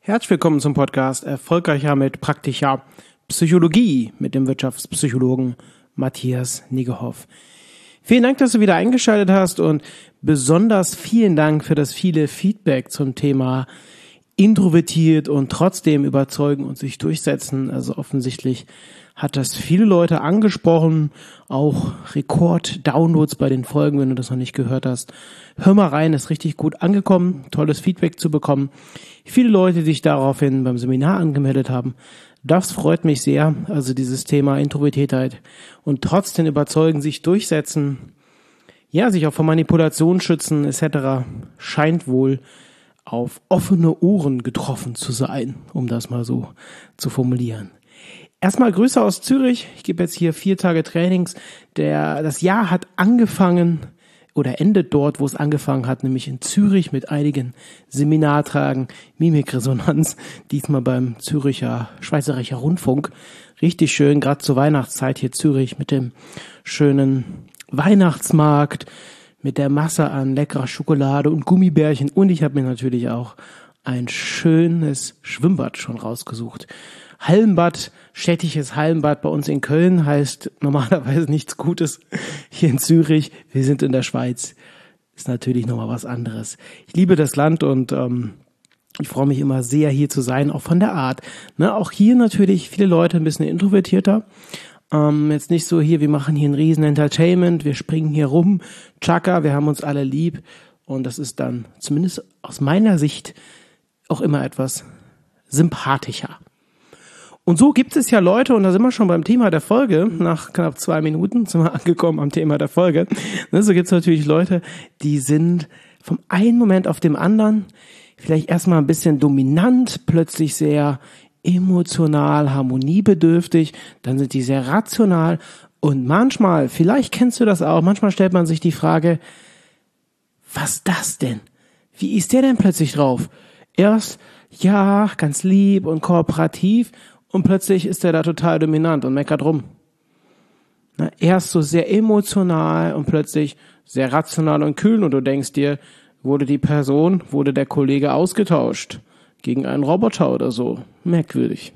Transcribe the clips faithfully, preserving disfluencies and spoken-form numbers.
Herzlich willkommen zum Podcast Erfolgreicher mit praktischer Psychologie mit dem Wirtschaftspsychologen Matthias Niggehoff. Vielen Dank, dass du wieder eingeschaltet hast und besonders vielen Dank für das viele Feedback zum Thema introvertiert und trotzdem überzeugen und sich durchsetzen. Also offensichtlich hat das viele Leute angesprochen, auch Rekord-Downloads bei den Folgen, wenn du das noch nicht gehört hast. Hör mal rein, ist richtig gut angekommen, tolles Feedback zu bekommen. Viele Leute, die sich daraufhin beim Seminar angemeldet haben, das freut mich sehr. Also dieses Thema Introvertiertheit und trotzdem überzeugen, sich durchsetzen, ja, sich auch vor Manipulation schützen et cetera scheint wohl auf offene Ohren getroffen zu sein, um das mal so zu formulieren. Erstmal Grüße aus Zürich. Ich gebe jetzt hier vier Tage Trainings. Der, das Jahr hat angefangen oder endet dort, wo es angefangen hat, nämlich in Zürich mit einigen Seminartagen Mimikresonanz. Diesmal beim Züricher Schweizerischer Rundfunk. Richtig schön, gerade zur Weihnachtszeit hier Zürich mit dem schönen Weihnachtsmarkt, mit der Masse an leckerer Schokolade und Gummibärchen. Und ich habe mir natürlich auch ein schönes Schwimmbad schon rausgesucht. Hallenbad, städtisches Hallenbad bei uns in Köln heißt normalerweise nichts Gutes. Hier in Zürich, wir sind in der Schweiz, ist natürlich nochmal was anderes. Ich liebe das Land und ähm, ich freue mich immer sehr, hier zu sein, auch von der Art. Ne, auch hier natürlich viele Leute ein bisschen introvertierter. Ähm, jetzt nicht so hier, wir machen hier ein riesen Entertainment, wir springen hier rum, tschakka, wir haben uns alle lieb. Und das ist dann zumindest aus meiner Sicht auch immer etwas sympathischer. Und so gibt es ja Leute, und da sind wir schon beim Thema der Folge, nach knapp zwei Minuten sind wir angekommen am Thema der Folge. So gibt es natürlich Leute, die sind vom einen Moment auf dem anderen vielleicht erstmal ein bisschen dominant, plötzlich sehr emotional, harmoniebedürftig, dann sind die sehr rational und manchmal, vielleicht kennst du das auch, manchmal stellt man sich die Frage, was das denn? Wie ist der denn plötzlich drauf? Erst, ja, ganz lieb und kooperativ, und plötzlich ist er da total dominant und meckert rum. Na, erst so sehr emotional und plötzlich sehr rational und kühl und du denkst dir, wurde die Person, wurde der Kollege ausgetauscht gegen einen Roboter oder so. Merkwürdig.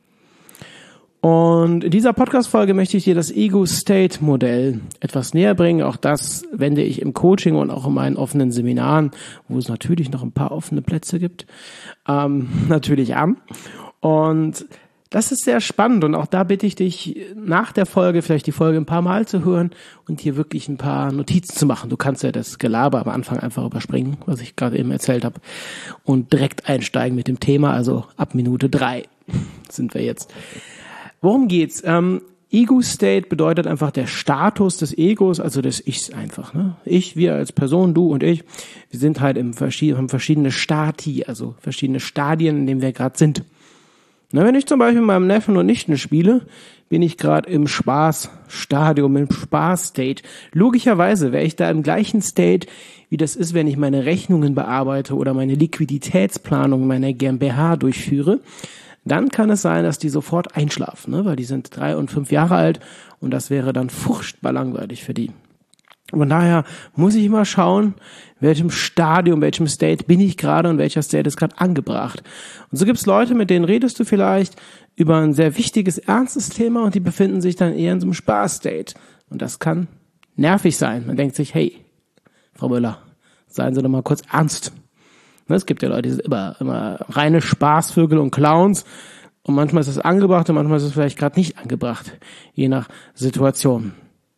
Und in dieser Podcast-Folge möchte ich dir das Ego-State-Modell etwas näher bringen. Auch das wende ich im Coaching und auch in meinen offenen Seminaren, wo es natürlich noch ein paar offene Plätze gibt, ähm, natürlich an. Und das ist sehr spannend und auch da bitte ich dich, nach der Folge vielleicht die Folge ein paar Mal zu hören und hier wirklich ein paar Notizen zu machen. Du kannst ja das Gelaber am Anfang einfach überspringen, was ich gerade eben erzählt habe, und direkt einsteigen mit dem Thema. Also ab Minute drei sind wir jetzt. Worum geht's? Ähm, Ego-State bedeutet einfach der Status des Egos, also des Ichs einfach. Ne? Ich, wir als Person, du und ich, wir sind halt im verschiedene, haben verschiedene Stati, also verschiedene Stadien, in denen wir gerade sind. Na, wenn ich zum Beispiel mit meinem Neffen und Nichten spiele, bin ich gerade im Spaßstadium, im Spaß-State. Logischerweise wäre ich da im gleichen State, wie das ist, wenn ich meine Rechnungen bearbeite oder meine Liquiditätsplanung meiner GmbH durchführe. Dann kann es sein, dass die sofort einschlafen, ne? Weil die sind drei und fünf Jahre alt und das wäre dann furchtbar langweilig für die. Von daher muss ich immer schauen, in welchem Stadium, in welchem State bin ich gerade und welcher State ist gerade angebracht. Und so gibt es Leute, mit denen redest du vielleicht über ein sehr wichtiges, ernstes Thema und die befinden sich dann eher in so einem Spaß-State. Und das kann nervig sein. Man denkt sich, hey, Frau Müller, seien Sie doch mal kurz ernst. Es gibt ja Leute, die sind immer, immer reine Spaßvögel und Clowns und manchmal ist es angebracht und manchmal ist es vielleicht gerade nicht angebracht, je nach Situation.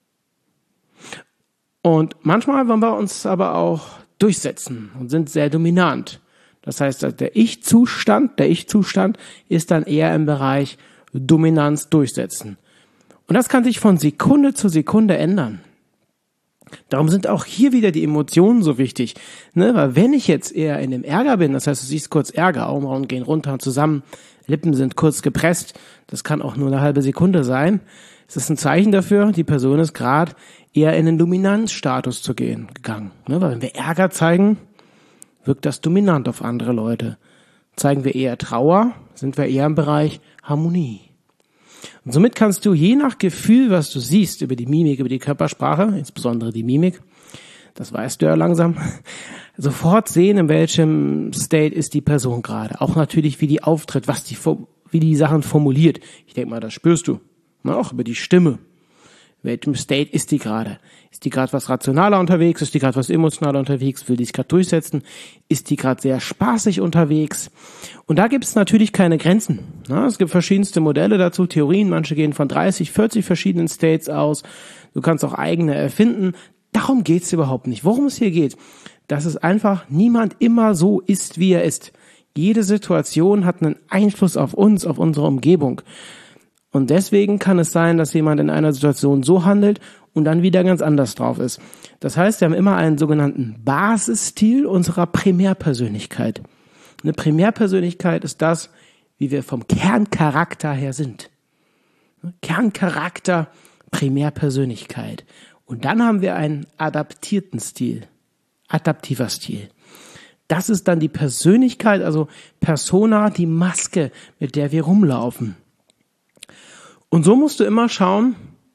Und manchmal wollen wir uns aber auch durchsetzen und sind sehr dominant. Das heißt, der Ich-Zustand, der Ich-Zustand ist dann eher im Bereich Dominanz durchsetzen. Und das kann sich von Sekunde zu Sekunde ändern. Darum sind auch hier wieder die Emotionen so wichtig. Ne? Weil wenn ich jetzt eher in dem Ärger bin, das heißt, du siehst kurz Ärger, Augenbrauen gehen runter und zusammen, Lippen sind kurz gepresst, das kann auch nur eine halbe Sekunde sein, es ist ein Zeichen dafür, die Person ist gerade eher in den Dominanzstatus zu gehen gegangen. Ne? Weil wenn wir Ärger zeigen, wirkt das dominant auf andere Leute. Zeigen wir eher Trauer, sind wir eher im Bereich Harmonie. Und somit kannst du je nach Gefühl, was du siehst, über die Mimik, über die Körpersprache, insbesondere die Mimik, das weißt du ja langsam, sofort sehen, in welchem State ist die Person gerade. Auch natürlich, wie die auftritt, was die, wie die Sachen formuliert. Ich denke mal, das spürst du. Auch über die Stimme. In welchem State ist die gerade? Ist die gerade was rationaler unterwegs? Ist die gerade was emotionaler unterwegs? Will die sich gerade durchsetzen? Ist die gerade sehr spaßig unterwegs? Und da gibt es natürlich keine Grenzen. Es gibt verschiedenste Modelle dazu, Theorien. Manche gehen von dreißig, vierzig verschiedenen States aus. Du kannst auch eigene erfinden. Darum geht's überhaupt nicht. Worum es hier geht, dass es einfach niemand immer so ist, wie er ist. Jede Situation hat einen Einfluss auf uns, auf unsere Umgebung. Und deswegen kann es sein, dass jemand in einer Situation so handelt und dann wieder ganz anders drauf ist. Das heißt, wir haben immer einen sogenannten Basisstil unserer Primärpersönlichkeit. Eine Primärpersönlichkeit ist das, wie wir vom Kerncharakter her sind. Kerncharakter, Primärpersönlichkeit. Und dann haben wir einen adaptierten Stil, adaptiver Stil. Das ist dann die Persönlichkeit, also Persona, die Maske, mit der wir rumlaufen. Und so musst du immer schauen,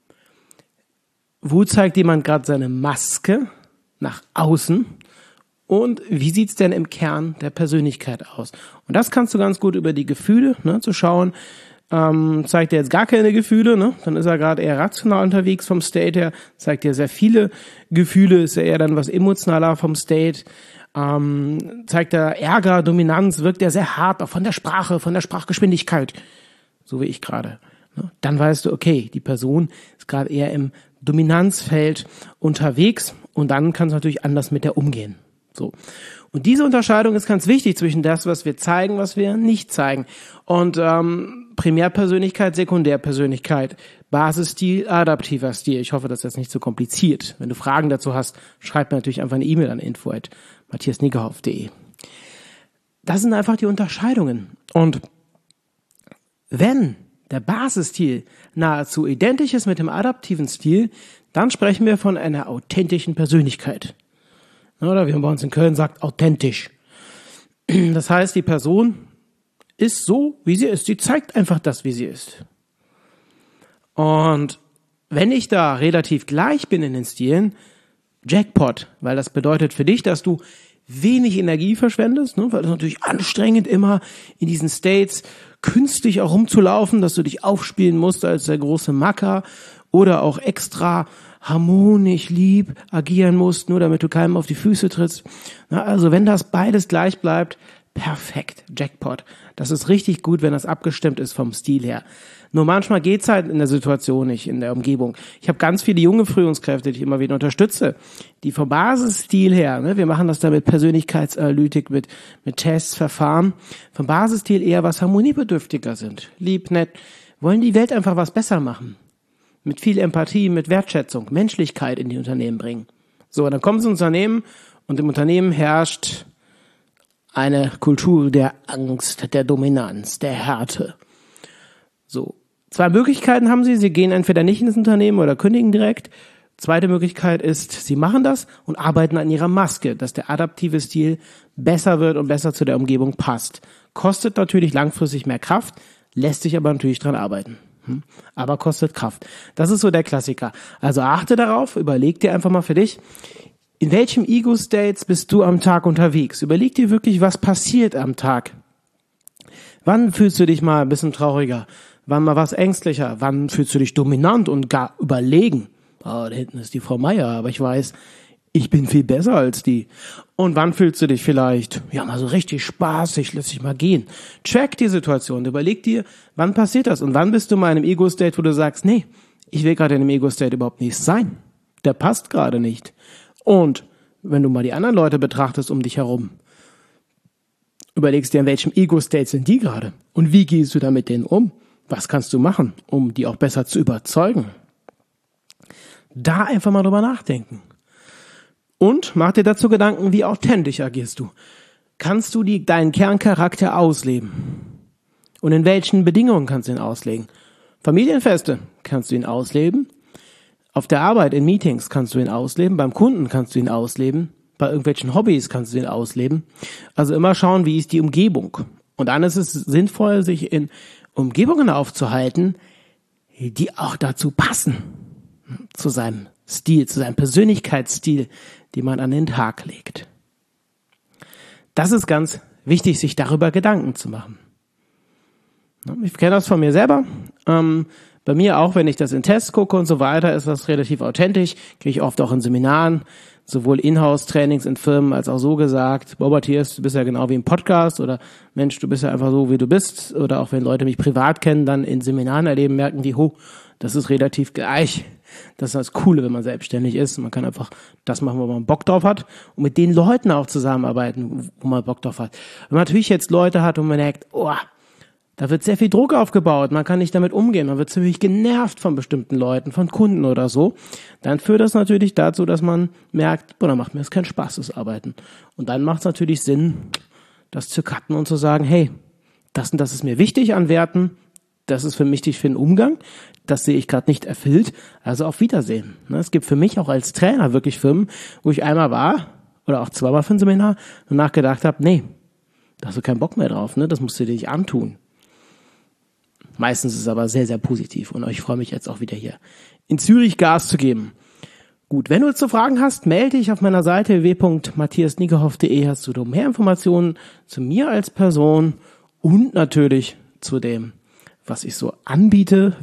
wo zeigt jemand gerade seine Maske nach außen und wie sieht's denn im Kern der Persönlichkeit aus. Und das kannst du ganz gut über die Gefühle, ne, zu schauen, ähm, zeigt er jetzt gar keine Gefühle, ne, dann ist er gerade eher rational unterwegs vom State her, zeigt er sehr viele Gefühle, ist er eher dann was emotionaler vom State, ähm, zeigt er Ärger, Dominanz, wirkt er sehr hart, auch von der Sprache, von der Sprachgeschwindigkeit, so wie ich gerade. Dann weißt du, okay, die Person ist gerade eher im Dominanzfeld unterwegs und dann kannst du natürlich anders mit der umgehen. So. Und diese Unterscheidung ist ganz wichtig zwischen das, was wir zeigen, was wir nicht zeigen. Und ähm, Primärpersönlichkeit, Sekundärpersönlichkeit, Basisstil, adaptiver Stil. Ich hoffe, das ist jetzt nicht so kompliziert. Wenn du Fragen dazu hast, schreib mir natürlich einfach eine E-Mail an info at matthias niggehoff punkt de. Das sind einfach die Unterscheidungen. Und wenn der Basisstil nahezu identisch ist mit dem adaptiven Stil, dann sprechen wir von einer authentischen Persönlichkeit. Oder wie man bei uns in Köln sagt, authentisch. Das heißt, die Person ist so, wie sie ist. Sie zeigt einfach das, wie sie ist. Und wenn ich da relativ gleich bin in den Stilen, Jackpot, weil das bedeutet für dich, dass du wenig Energie verschwendest, ne, weil es natürlich anstrengend immer in diesen States künstlich auch rumzulaufen, dass du dich aufspielen musst als der große Macker oder auch extra harmonisch lieb agieren musst, nur damit du keinem auf die Füße trittst. Na, also wenn das beides gleich bleibt, perfekt, Jackpot. Das ist richtig gut, wenn das abgestimmt ist vom Stil her. Nur manchmal geht's halt in der Situation nicht, in der Umgebung. Ich habe ganz viele junge Führungskräfte, die ich immer wieder unterstütze, die vom Basisstil her, ne, wir machen das da mit Persönlichkeitsanalytik, mit mit Tests, Verfahren, vom Basisstil eher was harmoniebedürftiger sind. Lieb, nett, wollen die Welt einfach was besser machen. Mit viel Empathie, mit Wertschätzung, Menschlichkeit in die Unternehmen bringen. So, dann kommen sie ins Unternehmen und im Unternehmen herrscht eine Kultur der Angst, der Dominanz, der Härte. So. Zwei Möglichkeiten haben sie. Sie gehen entweder nicht ins Unternehmen oder kündigen direkt. Zweite Möglichkeit ist, sie machen das und arbeiten an ihrer Maske, dass der adaptive Stil besser wird und besser zu der Umgebung passt. Kostet natürlich langfristig mehr Kraft, lässt sich aber natürlich dran arbeiten. Hm? Aber kostet Kraft. Das ist so der Klassiker. Also achte darauf, überleg dir einfach mal für dich, in welchem Ego-States bist du am Tag unterwegs? Überleg dir wirklich, was passiert am Tag. Wann fühlst du dich mal ein bisschen trauriger? Wann mal was ängstlicher? Wann fühlst du dich dominant und gar überlegen? Oh, da hinten ist die Frau Meier, aber ich weiß, ich bin viel besser als die. Und wann fühlst du dich vielleicht, ja, mal so richtig spaßig, lass dich mal gehen. Check die Situation, überleg dir, wann passiert das? Und wann bist du mal in einem Ego-State, wo du sagst, nee, ich will gerade in einem Ego-State überhaupt nicht sein. Der passt gerade nicht. Und wenn du mal die anderen Leute betrachtest um dich herum, überlegst dir, in welchem Ego-State sind die gerade? Und wie gehst du da mit denen um? Was kannst du machen, um die auch besser zu überzeugen? Da einfach mal drüber nachdenken. Und mach dir dazu Gedanken, wie authentisch agierst du? Kannst du die, deinen Kerncharakter ausleben? Und in welchen Bedingungen kannst du ihn auslegen? Familienfeste kannst du ihn ausleben. Auf der Arbeit, in Meetings kannst du ihn ausleben. Beim Kunden kannst du ihn ausleben. Bei irgendwelchen Hobbys kannst du ihn ausleben. Also immer schauen, wie ist die Umgebung. Und dann ist es sinnvoll, sich in Umgebungen aufzuhalten, die auch dazu passen, zu seinem Stil, zu seinem Persönlichkeitsstil, den man an den Tag legt. Das ist ganz wichtig, sich darüber Gedanken zu machen. Ich kenne das von mir selber. Ähm, bei mir auch, wenn ich das in Tests gucke und so weiter, ist das relativ authentisch. Kriege ich oft auch in Seminaren, sowohl Inhouse-Trainings in Firmen als auch so gesagt, boah, Matthias, du bist ja genau wie im Podcast oder Mensch, du bist ja einfach so, wie du bist. Oder auch wenn Leute mich privat kennen, dann in Seminaren erleben, merken die, ho, das ist relativ gleich. Das ist das Coole, wenn man selbstständig ist. Man kann einfach das machen, wo man Bock drauf hat und mit den Leuten auch zusammenarbeiten, wo man Bock drauf hat. Wenn man natürlich jetzt Leute hat und man merkt, oh, da wird sehr viel Druck aufgebaut, man kann nicht damit umgehen, man wird ziemlich genervt von bestimmten Leuten, von Kunden oder so, dann führt das natürlich dazu, dass man merkt, boah, dann macht mir das keinen Spaß, das Arbeiten. Und dann macht es natürlich Sinn, das zu cutten und zu sagen, hey, das und das ist mir wichtig an Werten, das ist für mich wichtig für den Umgang, das sehe ich gerade nicht erfüllt, also auf Wiedersehen. Es gibt für mich auch als Trainer wirklich Firmen, wo ich einmal war oder auch zweimal für ein Seminar und nachgedacht habe, nee, da hast du keinen Bock mehr drauf, ne? Das musst du dir nicht antun. Meistens ist es aber sehr, sehr positiv und ich freue mich jetzt auch wieder hier in Zürich Gas zu geben. Gut, wenn du jetzt so Fragen hast, melde dich auf meiner Seite w w w punkt matthias niegehoff punkt de, hast du mehr Informationen zu mir als Person und natürlich zu dem, was ich so anbiete.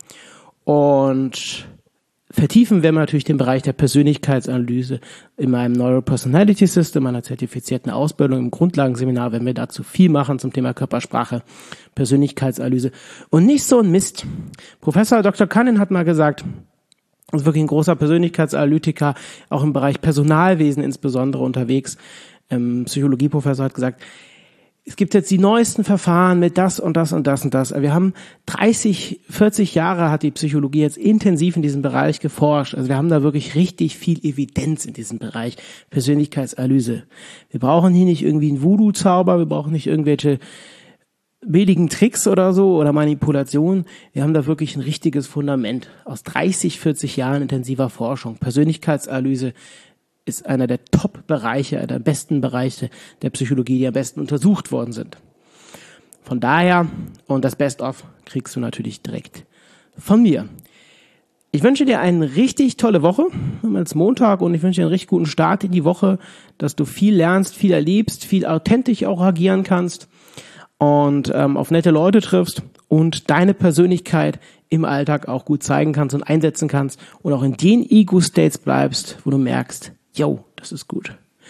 Und vertiefen werden wir natürlich den Bereich der Persönlichkeitsanalyse in meinem Neuropersonality System, meiner zertifizierten Ausbildung im Grundlagenseminar, wenn wir dazu viel machen zum Thema Körpersprache, Persönlichkeitsanalyse und nicht so ein Mist. Professor Doktor Kanin hat mal gesagt, er ist wirklich ein großer Persönlichkeitsanalytiker, auch im Bereich Personalwesen insbesondere unterwegs. Ähm, Psychologieprofessor hat gesagt, es gibt jetzt die neuesten Verfahren mit das und das und das und das. Wir haben dreißig, vierzig Jahre hat die Psychologie jetzt intensiv in diesem Bereich geforscht. Also wir haben da wirklich richtig viel Evidenz in diesem Bereich Persönlichkeitsanalyse. Wir brauchen hier nicht irgendwie einen Voodoo-Zauber, wir brauchen nicht irgendwelche billigen Tricks oder so oder Manipulationen. Wir haben da wirklich ein richtiges Fundament aus dreißig, vierzig Jahren intensiver Forschung. Persönlichkeitsanalyse ist einer der Top-Bereiche, einer der besten Bereiche der Psychologie, die am besten untersucht worden sind. Von daher, und das Best-of kriegst du natürlich direkt von mir. Ich wünsche dir eine richtig tolle Woche, als Montag, und ich wünsche dir einen richtig guten Start in die Woche, dass du viel lernst, viel erlebst, viel authentisch auch agieren kannst und ähm, auf nette Leute triffst und deine Persönlichkeit im Alltag auch gut zeigen kannst und einsetzen kannst und auch in den Ego-States bleibst, wo du merkst, jo, das ist gut.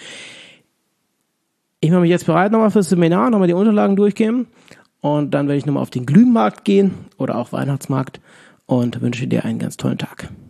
Ich mache mich jetzt bereit nochmal fürs Seminar, nochmal die Unterlagen durchgehen und dann werde ich nochmal auf den Glühmarkt gehen oder auch Weihnachtsmarkt und wünsche dir einen ganz tollen Tag.